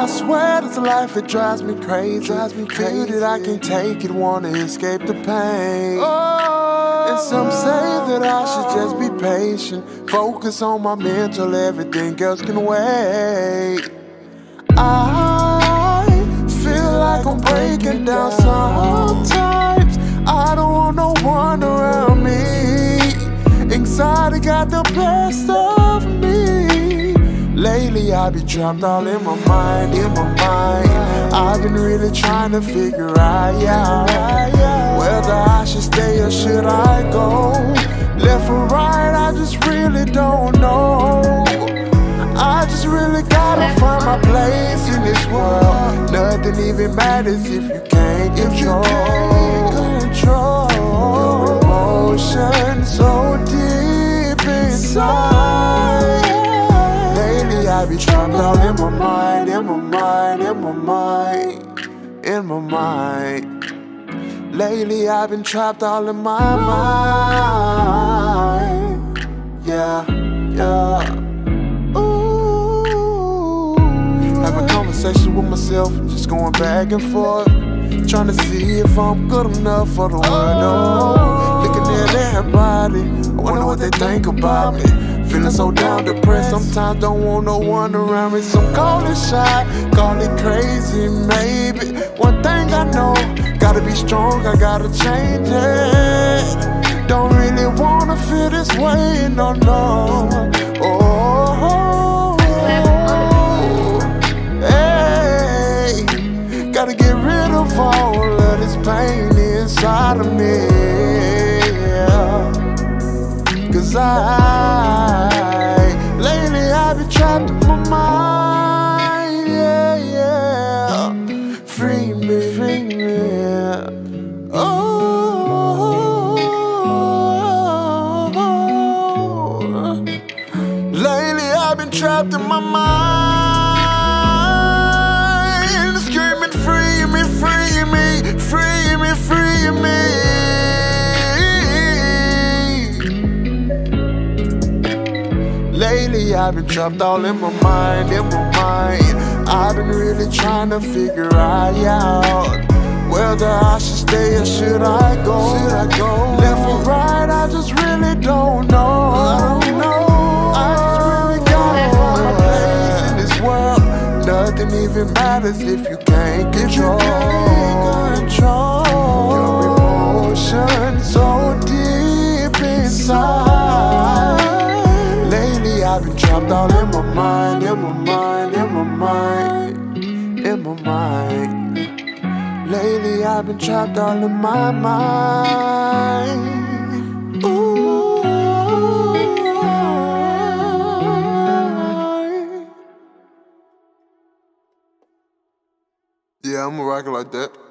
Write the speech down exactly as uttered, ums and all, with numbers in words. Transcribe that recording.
I swear this life, it drives me crazy. Drives me crazy. Feel that I can't take it, wanna escape the pain. Oh, and some say that I should just be patient, focus on my mental, everything else can wait. I feel like I'm breaking down sometimes. I don't want no one around me. Anxiety got the best of me. Lately I be trapped all in my mind, in my mind. I've been really trying to figure out, yeah, whether I should stay or should I go. Left or right, I just really don't know. I just really gotta find my place in this world. Nothing even matters if you can't control, control your emotions so deep inside. Lately I be trapped all in my mind, in my mind, in my mind, in my mind. Lately I've been trapped all in my mind. Yeah, yeah. Having conversations with myself, just going back and forth, trying to see if I'm good enough for the world. Oh, looking at everybody, I wonder what they think about me. Feeling so down, depressed, sometimes don't want no one around me. Some call it shy, call it crazy, maybe. One thing I know, gotta be strong, I gotta change it. Don't really wanna feel this way, no, no. Oh, hey, gotta get rid of all of this pain inside of me, yeah. Cause I, lately I've been trapped in my mind, yeah, yeah. Free me, free me, yeah. Oh, lately I've been trapped in my mind, screaming, free me, free me, free me, free me. Lately I've been trapped all in my mind, in my mind. I've been really trying to figure out whether I should stay or should I go. Should I go? Left or right, I just really don't know. I don't know. I just really gotta find my place in this world. Nothing even matters if you can't control, control your emotions so deep inside. I've been trapped all in my mind, in my mind, in my mind, in my mind. Lately I've been trapped all in my mind. Ooh. Yeah, I'm a rocker like that.